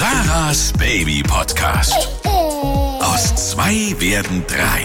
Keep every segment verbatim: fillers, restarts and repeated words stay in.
Sarahs Baby Podcast. Aus zwei werden drei.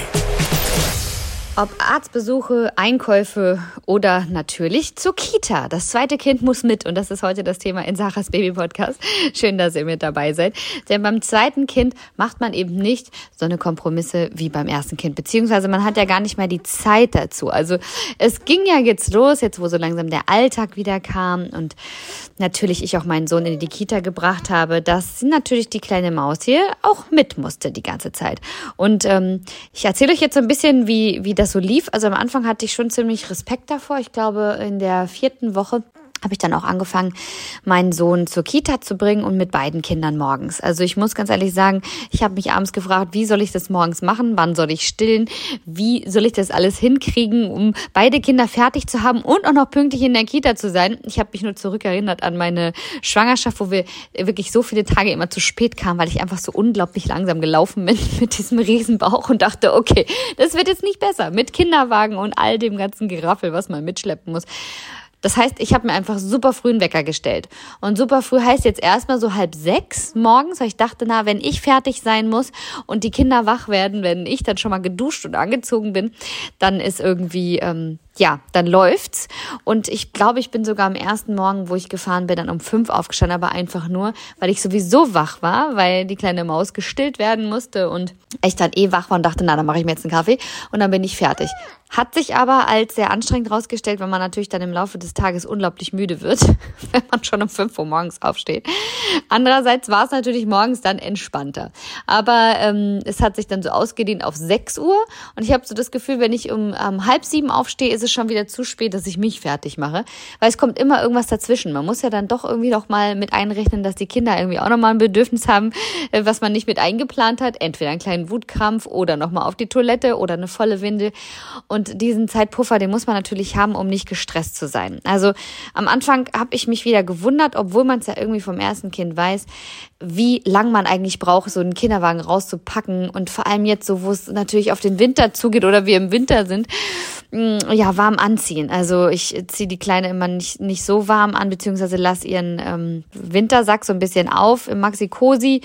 Ob Arztbesuche, Einkäufe oder natürlich zur Kita. Das zweite Kind muss mit und das ist heute das Thema in Sarahs Baby Podcast. Schön, dass ihr mit dabei seid. Denn beim zweiten Kind macht man eben nicht so eine Kompromisse wie beim ersten Kind. Beziehungsweise man hat ja gar nicht mehr die Zeit dazu. Also es ging ja jetzt los, jetzt wo so langsam der Alltag wieder kam und natürlich ich auch meinen Sohn in die Kita gebracht habe, dass natürlich die kleine Maus hier auch mit musste die ganze Zeit. Und ähm, ich erzähle euch jetzt so ein bisschen, wie wie das so lief. Also am Anfang hatte ich schon ziemlich Respekt davor. Ich glaube, in der vierten Woche habe ich dann auch angefangen, meinen Sohn zur Kita zu bringen und mit beiden Kindern morgens. Also ich muss ganz ehrlich sagen, ich habe mich abends gefragt, wie soll ich das morgens machen? Wann soll ich stillen? Wie soll ich das alles hinkriegen, um beide Kinder fertig zu haben und auch noch pünktlich in der Kita zu sein? Ich habe mich nur zurückerinnert an meine Schwangerschaft, wo wir wirklich so viele Tage immer zu spät kamen, weil ich einfach so unglaublich langsam gelaufen bin mit diesem Riesenbauch und dachte, okay, das wird jetzt nicht besser mit Kinderwagen und all dem ganzen Geraffel, was man mitschleppen muss. Das heißt, ich habe mir einfach super früh einen Wecker gestellt. Und super früh heißt jetzt erstmal so halb sechs morgens, weil ich dachte, na, wenn ich fertig sein muss und die Kinder wach werden, wenn ich dann schon mal geduscht und angezogen bin, dann ist irgendwie, ähm, ja, dann läuft's. Und ich glaube, ich bin sogar am ersten Morgen, wo ich gefahren bin, dann um fünf aufgestanden, aber einfach nur, weil ich sowieso wach war, weil die kleine Maus gestillt werden musste und ich dann eh wach war und dachte, na, dann mache ich mir jetzt einen Kaffee und dann bin ich fertig. Hat sich aber als sehr anstrengend rausgestellt, weil man natürlich dann im Laufe des Tages unglaublich müde wird, wenn man schon um fünf Uhr morgens aufsteht. Andererseits war es natürlich morgens dann entspannter. Aber ähm, es hat sich dann so ausgedehnt auf sechs Uhr und ich habe so das Gefühl, wenn ich um ähm, halb sieben aufstehe, ist es schon wieder zu spät, dass ich mich fertig mache, weil es kommt immer irgendwas dazwischen. Man muss ja dann doch irgendwie noch mal mit einrechnen, dass die Kinder irgendwie auch noch mal ein Bedürfnis haben, äh, was man nicht mit eingeplant hat. Entweder einen kleinen Wutkrampf oder noch mal auf die Toilette oder eine volle Windel. Und diesen Zeitpuffer, den muss man natürlich haben, um nicht gestresst zu sein. Also am Anfang habe ich mich wieder gewundert, obwohl man es ja irgendwie vom ersten Kind weiß, wie lang man eigentlich braucht, so einen Kinderwagen rauszupacken. Und vor allem jetzt so, wo es natürlich auf den Winter zugeht oder wir im Winter sind, ja, warm anziehen. Also ich ziehe die Kleine immer nicht, nicht so warm an, beziehungsweise lasse ihren ähm, Wintersack so ein bisschen auf im Maxi-Cosi.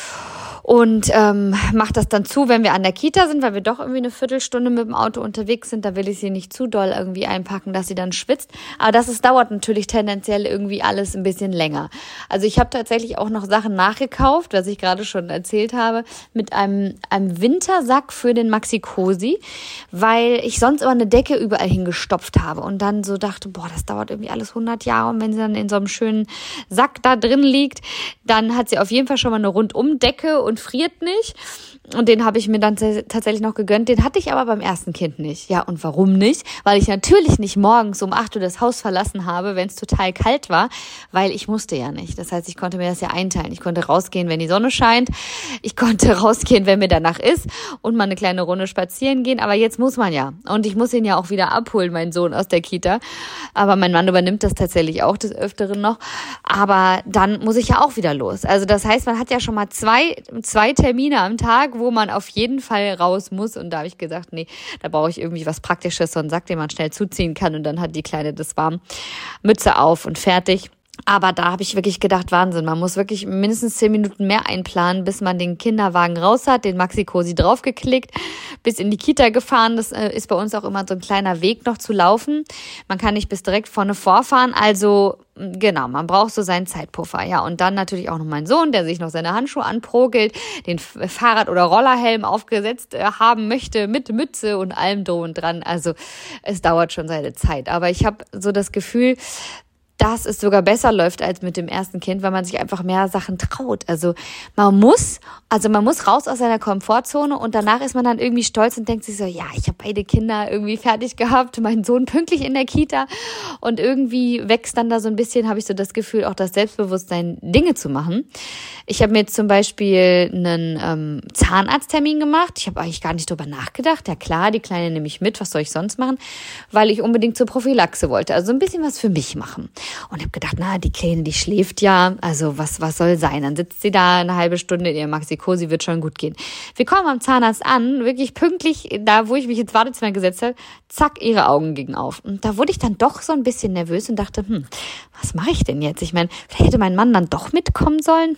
Und ähm, macht das dann zu, wenn wir an der Kita sind, weil wir doch irgendwie eine Viertelstunde mit dem Auto unterwegs sind. Da will ich sie nicht zu doll irgendwie einpacken, dass sie dann schwitzt. Aber das ist, dauert natürlich tendenziell irgendwie alles ein bisschen länger. Also ich habe tatsächlich auch noch Sachen nachgekauft, was ich gerade schon erzählt habe, mit einem, einem Wintersack für den Maxi-Cosi, weil ich sonst immer eine Decke überall hingestopft habe und dann so dachte, boah, das dauert irgendwie alles hundert Jahre. Und wenn sie dann in so einem schönen Sack da drin liegt, dann hat sie auf jeden Fall schon mal eine Rundumdecke und friert nicht. Und den habe ich mir dann t- tatsächlich noch gegönnt. Den hatte ich aber beim ersten Kind nicht. Ja, und warum nicht? Weil ich natürlich nicht morgens um acht Uhr das Haus verlassen habe, wenn es total kalt war, weil ich musste ja nicht. Das heißt, ich konnte mir das ja einteilen. Ich konnte rausgehen, wenn die Sonne scheint. Ich konnte rausgehen, wenn mir danach ist und mal eine kleine Runde spazieren gehen. Aber jetzt muss man ja. Und ich muss ihn ja auch wieder abholen, meinen Sohn aus der Kita. Aber mein Mann übernimmt das tatsächlich auch des Öfteren noch. Aber dann muss ich ja auch wieder los. Also das heißt, man hat ja schon mal zwei, zwei Termine am Tag, wo man auf jeden Fall raus muss. Und da habe ich gesagt, nee, da brauche ich irgendwie was Praktisches, so einen Sack, den man schnell zuziehen kann. Und dann hat die Kleine das warm, Mütze auf und fertig. Aber da habe ich wirklich gedacht, Wahnsinn, man muss wirklich mindestens zehn Minuten mehr einplanen, bis man den Kinderwagen raus hat, den Maxi-Cosi draufgeklickt, bis in die Kita gefahren. Das äh, ist bei uns auch immer so ein kleiner Weg noch zu laufen. Man kann nicht bis direkt vorne vorfahren, also genau, man braucht so seinen Zeitpuffer. Ja, und dann natürlich auch noch mein Sohn, der sich noch seine Handschuhe anprogelt, den Fahrrad- oder Rollerhelm aufgesetzt äh, haben möchte, mit Mütze und allem drum und dran. Also es dauert schon seine Zeit. Aber ich habe so das Gefühl, dass es sogar besser läuft als mit dem ersten Kind, weil man sich einfach mehr Sachen traut. Also man muss, also man muss raus aus seiner Komfortzone und danach ist man dann irgendwie stolz und denkt sich so, ja, ich habe beide Kinder irgendwie fertig gehabt, meinen Sohn pünktlich in der Kita und irgendwie wächst dann da so ein bisschen, habe ich so das Gefühl, auch das Selbstbewusstsein, Dinge zu machen. Ich habe mir jetzt zum Beispiel einen ähm, Zahnarzttermin gemacht. Ich habe eigentlich gar nicht drüber nachgedacht. Ja klar, die Kleine nehme ich mit, was soll ich sonst machen? Weil ich unbedingt zur Prophylaxe wollte, also ein bisschen was für mich machen. Und habe gedacht, na, die Kleine, die schläft ja, also was was soll sein? Dann sitzt sie da eine halbe Stunde in ihrem Maxi-Cosi, wird schon gut gehen. Wir kommen am Zahnarzt an, wirklich pünktlich, da wo ich mich ins Wartezimmer gesetzt habe, zack, ihre Augen gingen auf. Und da wurde ich dann doch so ein bisschen nervös und dachte, hm, was mache ich denn jetzt? Ich meine, vielleicht hätte mein Mann dann doch mitkommen sollen. Hm,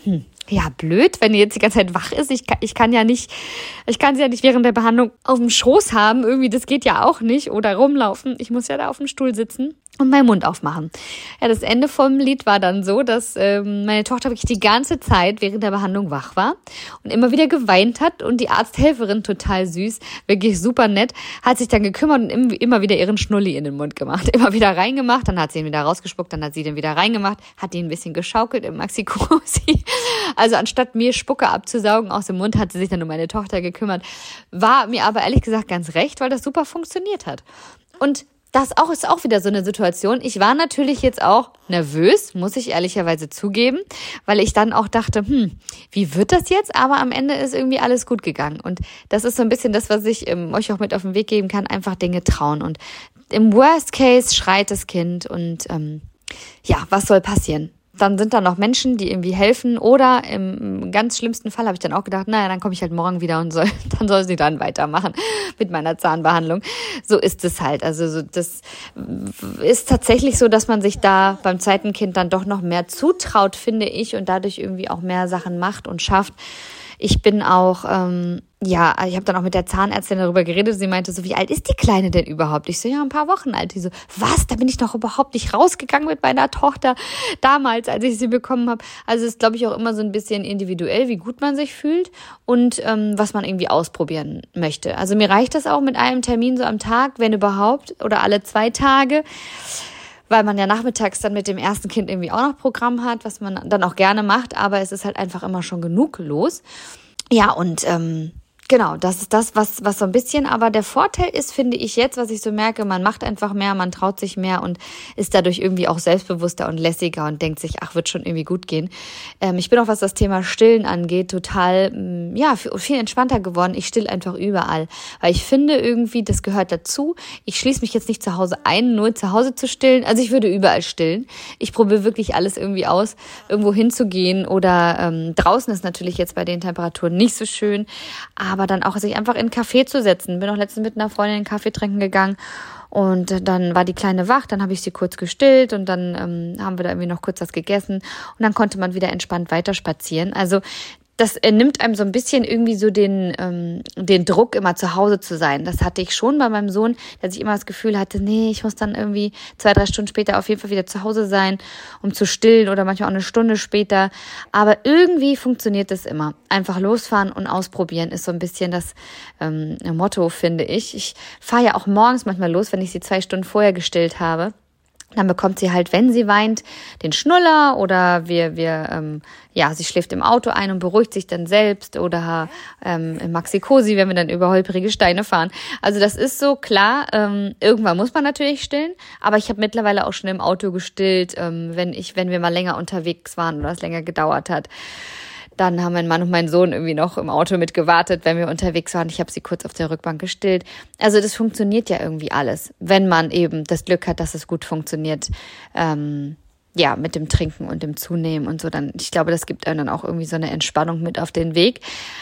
ja, blöd, wenn die jetzt die ganze Zeit wach ist. Ich kann, ich kann ja nicht, ich kann sie ja nicht während der Behandlung auf dem Schoß haben. Irgendwie, das geht ja auch nicht. Oder rumlaufen. Ich muss ja da auf dem Stuhl sitzen und meinen Mund aufmachen. Ja, das Ende vom Lied war dann so, dass ähm, meine Tochter wirklich die ganze Zeit während der Behandlung wach war und immer wieder geweint hat und die Arzthelferin, total süß, wirklich super nett, hat sich dann gekümmert und immer wieder ihren Schnulli in den Mund gemacht. Immer wieder reingemacht, dann hat sie ihn wieder rausgespuckt, dann hat sie den wieder reingemacht, hat ihn ein bisschen geschaukelt im Maxi-Cosi. Also anstatt mir Spucke abzusaugen aus dem Mund, hat sie sich dann um meine Tochter gekümmert. War mir aber ehrlich gesagt ganz recht, weil das super funktioniert hat. Und das auch ist auch wieder so eine Situation. Ich war natürlich jetzt auch nervös, muss ich ehrlicherweise zugeben, weil ich dann auch dachte, hm, wie wird das jetzt? Aber am Ende ist irgendwie alles gut gegangen. Und das ist so ein bisschen das, was ich ähm, euch auch mit auf den Weg geben kann, einfach Dinge trauen. Und im Worst Case schreit das Kind und ähm, ja, was soll passieren? Dann sind da noch Menschen, die irgendwie helfen. Oder im ganz schlimmsten Fall habe ich dann auch gedacht, naja, dann komme ich halt morgen wieder und soll, dann soll sie dann weitermachen mit meiner Zahnbehandlung. So ist es halt. Also so, das ist tatsächlich so, dass man sich da beim zweiten Kind dann doch noch mehr zutraut, finde ich, und dadurch irgendwie auch mehr Sachen macht und schafft. Ich bin auch, ähm, ja, ich habe dann auch mit der Zahnärztin darüber geredet. Sie meinte so, wie alt ist die Kleine denn überhaupt? Ich so, ja, ein paar Wochen alt. Die so, was? Da bin ich doch überhaupt nicht rausgegangen mit meiner Tochter damals, als ich sie bekommen habe. Also es ist, glaube ich, auch immer so ein bisschen individuell, wie gut man sich fühlt und ähm, was man irgendwie ausprobieren möchte. Also mir reicht das auch mit einem Termin so am Tag, wenn überhaupt, oder alle zwei Tage. Weil man ja nachmittags dann mit dem ersten Kind irgendwie auch noch Programm hat, was man dann auch gerne macht, aber es ist halt einfach immer schon genug los. Ja, und ähm, genau, das ist das, was was so ein bisschen, aber der Vorteil ist, finde ich jetzt, was ich so merke, man macht einfach mehr, man traut sich mehr und ist dadurch irgendwie auch selbstbewusster und lässiger und denkt sich, ach, wird schon irgendwie gut gehen. Ähm, ich bin auch, was das Thema Stillen angeht, total, mh, ja, viel entspannter geworden. Ich still einfach überall, weil ich finde irgendwie, das gehört dazu. Ich schließe mich jetzt nicht zu Hause ein, nur zu Hause zu stillen. Also ich würde überall stillen. Ich probiere wirklich alles irgendwie aus, irgendwo hinzugehen oder ähm, draußen ist natürlich jetzt bei den Temperaturen nicht so schön, aber aber dann auch sich einfach in einen Café zu setzen. Bin auch letztens mit einer Freundin einen Kaffee trinken gegangen und dann war die Kleine wach, dann habe ich sie kurz gestillt und dann ähm, haben wir da irgendwie noch kurz was gegessen und dann konnte man wieder entspannt weiter spazieren. Also das nimmt einem so ein bisschen irgendwie so den ähm, den Druck, immer zu Hause zu sein. Das hatte ich schon bei meinem Sohn, dass ich immer das Gefühl hatte, nee, ich muss dann irgendwie zwei, drei Stunden später auf jeden Fall wieder zu Hause sein, um zu stillen oder manchmal auch eine Stunde später. Aber irgendwie funktioniert das immer. Einfach losfahren und ausprobieren ist so ein bisschen das ähm, Motto, finde ich. Ich fahre ja auch morgens manchmal los, wenn ich sie zwei Stunden vorher gestillt habe. Dann bekommt sie halt, wenn sie weint, den Schnuller oder wir, wir, ähm, ja, sie schläft im Auto ein und beruhigt sich dann selbst oder ähm, im Maxi-Cosi, wenn wir dann über holprige Steine fahren. Also das ist so klar. Ähm, irgendwann muss man natürlich stillen, aber ich habe mittlerweile auch schon im Auto gestillt, ähm, wenn ich, wenn wir mal länger unterwegs waren oder es länger gedauert hat. Dann haben mein Mann und mein Sohn irgendwie noch im Auto mit gewartet, wenn wir unterwegs waren. Ich habe sie kurz auf der Rückbank gestillt. Also das funktioniert ja irgendwie alles, wenn man eben das Glück hat, dass es gut funktioniert. Ähm, ja, mit dem Trinken und dem Zunehmen und so. Dann, ich glaube, das gibt einem dann auch irgendwie so eine Entspannung mit auf den Weg.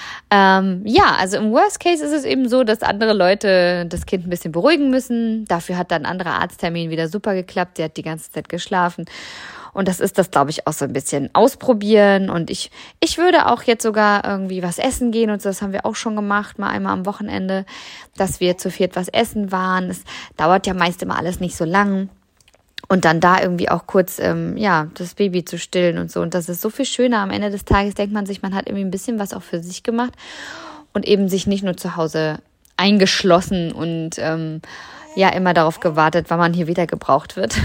Ähm, ja, also im Worst Case ist es eben so, dass andere Leute das Kind ein bisschen beruhigen müssen. Dafür hat dann ein anderer Arzttermin wieder super geklappt. Sie hat die ganze Zeit geschlafen. Und das ist das, glaube ich, auch so ein bisschen ausprobieren. Und ich ich würde auch jetzt sogar irgendwie was essen gehen und so. Das haben wir auch schon gemacht, mal einmal am Wochenende, dass wir zu viert was essen waren. Es dauert ja meist immer alles nicht so lang. Und dann da irgendwie auch kurz, ähm, ja, das Baby zu stillen und so. Und das ist so viel schöner. Am Ende des Tages denkt man sich, man hat irgendwie ein bisschen was auch für sich gemacht. Und eben sich nicht nur zu Hause eingeschlossen und ähm, ja immer darauf gewartet, wann man hier wieder gebraucht wird.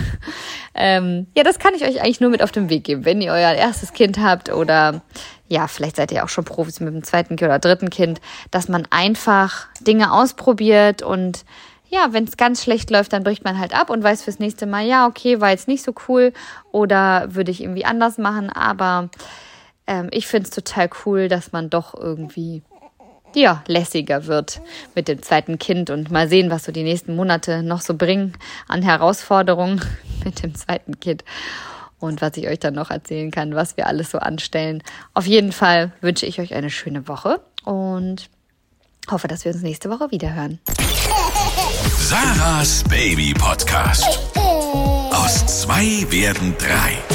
ähm, ja, das kann ich euch eigentlich nur mit auf den Weg geben, wenn ihr euer erstes Kind habt oder ja, vielleicht seid ihr auch schon Profis mit dem zweiten Kind oder dritten Kind, dass man einfach Dinge ausprobiert und ja, wenn es ganz schlecht läuft, dann bricht man halt ab und weiß fürs nächste Mal, ja, okay, war jetzt nicht so cool oder würde ich irgendwie anders machen, aber ähm, ich finde es total cool, dass man doch irgendwie ja, lässiger wird mit dem zweiten Kind und mal sehen, was so die nächsten Monate noch so bringen an Herausforderungen mit dem zweiten Kind und was ich euch dann noch erzählen kann, was wir alles so anstellen. Auf jeden Fall wünsche ich euch eine schöne Woche und hoffe, dass wir uns nächste Woche wieder hören. Sarahs Baby Podcast. Aus zwei werden drei.